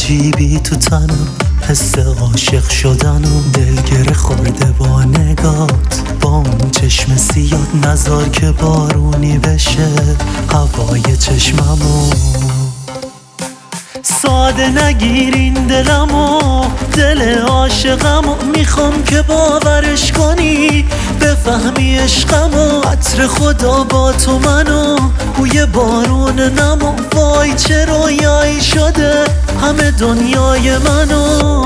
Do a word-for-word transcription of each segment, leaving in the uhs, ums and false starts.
عجیبی تو تنم، حس عاشق شدن و دلگره خورده با نگات، با اون چشم سیاد نزار که بارونی بشه هوای چشممو. ساده نگیر این دلمو، دل عاشقمو، میخوام که باورش کنی، بفهمی عشقمو. عطر خدا با تو منو، بوی بارون نمو، وای چه رویایی شده همه دنیای منو.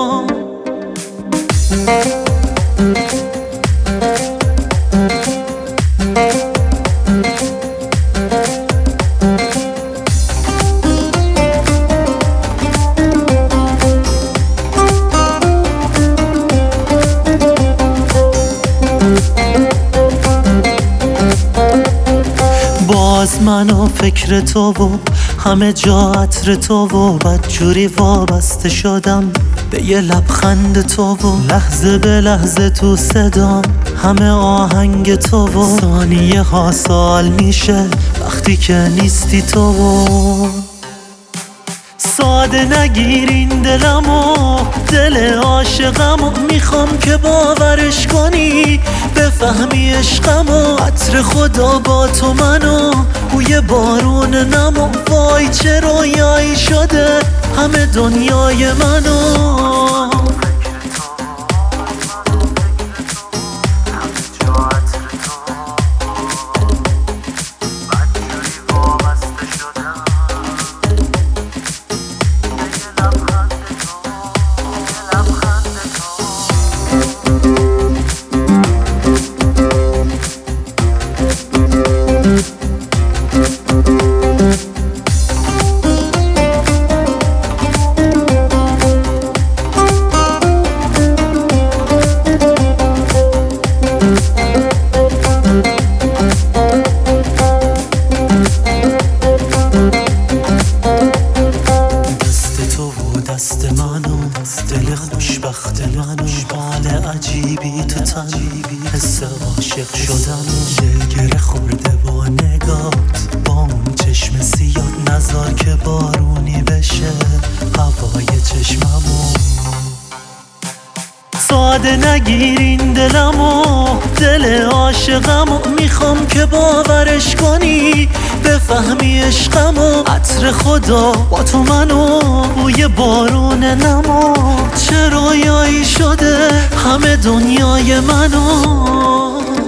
باز من و فکر تو و همه جا عطر تو و بدجوری وابسته شدم به یه لبخند تو و لحظه به لحظه تو صدام همه آهنگ تو و ثانیه ها سال میشه وقتی که نیستی تو. ساده نگیر این دلمو، دل عاشقمو، میخوام که باورش کنی، بفهمی عشقمو. عطر خدا با تو منو، بوی بارون نمو، وای چه رویایی شده همه دنیای منو. دست منو، دل خوشبخت منو، حال عجیبی تو تن، حس عاشق شدن و دلگره خورده با نگات، با اون چشم سیاد نزار که بارونی بشه هوای چشممو. ساده نگیر این دلمو، دل عاشقمو، میخوام که باورش کنی، بفهمی عشقمو. عطر خدا با تو منو، بوی بارون نمو، چه رویایی شده همه دنیای منو.